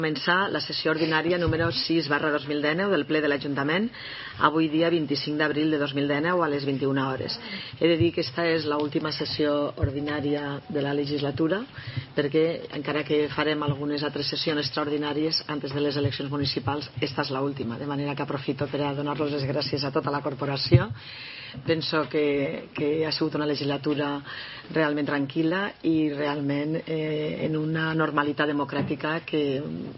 Començar la sessió ordinària número 6/2019 del ple de l'Ajuntament, avui dia 25 d'abril de 2019 a les 21 hores. He de dir que aquesta és l'última sessió ordinària de la legislatura, perquè encara que farem algunes altres sessions extraordinàries antes de les eleccions municipals, esta és l'última, de manera que aprofito per a donar-los les gràcies a tota la corporació. Penso que ha sigut una legislatura realment tranquil·la i realment en una normalitat democràtica que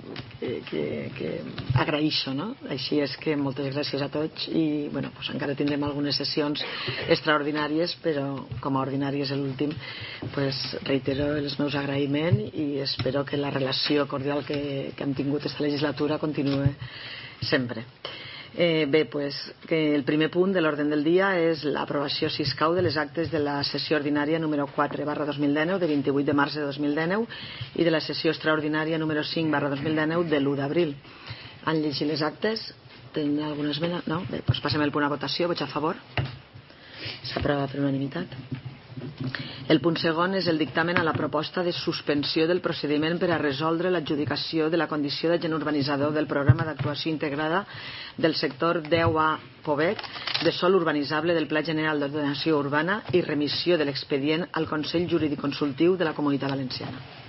agraeixo, no? Així és que moltes gràcies a tots i encara tindrem algunes sessions extraordinàries, però com a ordinari és l'últim, reitero els meus agraïments i espero que la relació cordial que hem tingut aquesta legislatura continuï sempre. Que el primer punt de l'ordre del dia és l'aprovació, si escau, de les actes de la sessió ordinària número 4/2019 de 28 de març de 2019 i de la sessió extraordinària número 5/2019 de l'1 d'abril. Han llegit les actes? Tenen alguna esmena? No? Bé, doncs passem el punt a votació. Vots a favor? S'aprova per unanimitat. El punt segon és el dictamen a la proposta de suspensió del procediment per a resoldre l'adjudicació de la condició d'agent urbanitzador del programa d'actuació integrada del sector 10A Pobet de sòl urbanitzable del Pla General d'Ordenació Urbana i remissió de l'expedient al Consell Jurídic Consultiu de la Comunitat Valenciana.